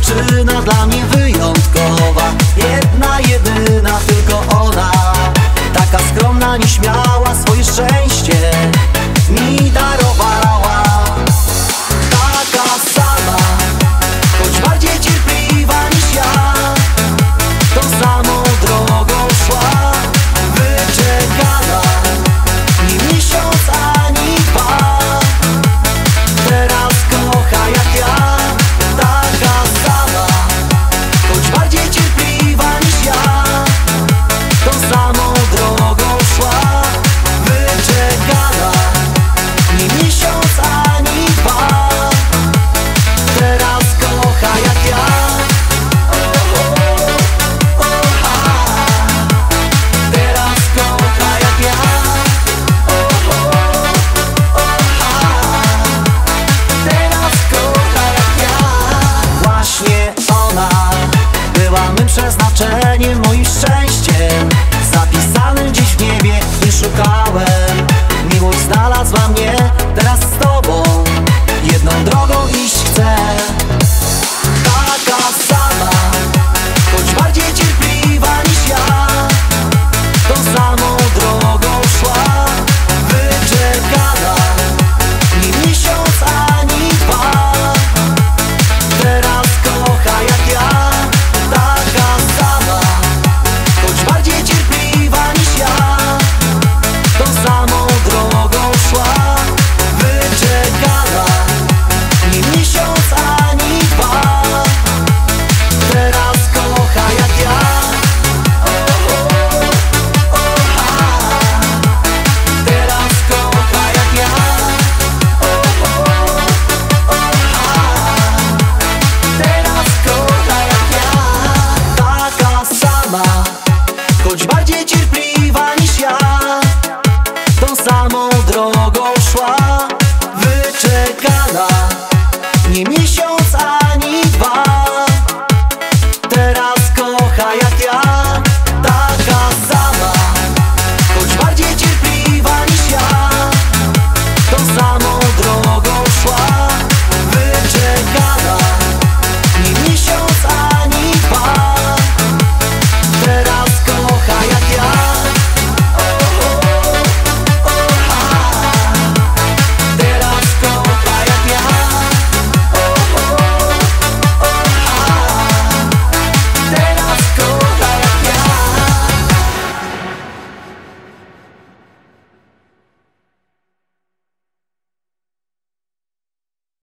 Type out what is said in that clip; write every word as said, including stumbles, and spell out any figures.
dziewczyna dla mnie wyjątkowa. Jedna, jedyna, tylko ona. Taka skromna, nieśmiała, swoje szczęście mi darowała. Taka sama, choć bardziej cierpliwa niż ja, tą samą drogą szła. Wyczekana, nie miesiąc ani dwa, teraz kocha jak ja. Taka sama, choć bardziej cierpliwa niż ja, tą samą drogą szła. Wyczekana, nie miesiąc ani dwa, teraz kocha jak ja. Teraz kocha jak ja. Teraz kocha jak ja. Właśnie ona była mym przeznaczeniem, moim szczęściem zapisanym gdzieś w niebie. Nie szukałem, miłość znalazła mnie. Teraz z tobą jedną drogą iść chcę. Taka sama, choć bardziej cierpliwa niż ja, tą samą drogą szła. Wyczekana, nie miesiąc ani dwa, teraz kocha jak ja. Taka sama, choć bardziej cierpliwa niż ja, tą samą drogą szła. Wyczekana, nie miesiąc ani dwa, teraz kocha jak ja. Teraz kocha jak ja. Teraz kocha jak ja. Taka sama, choć bardziej cierpliwa niż ja, tą samą drogą szła. Wyczekana, nie miesiąc, a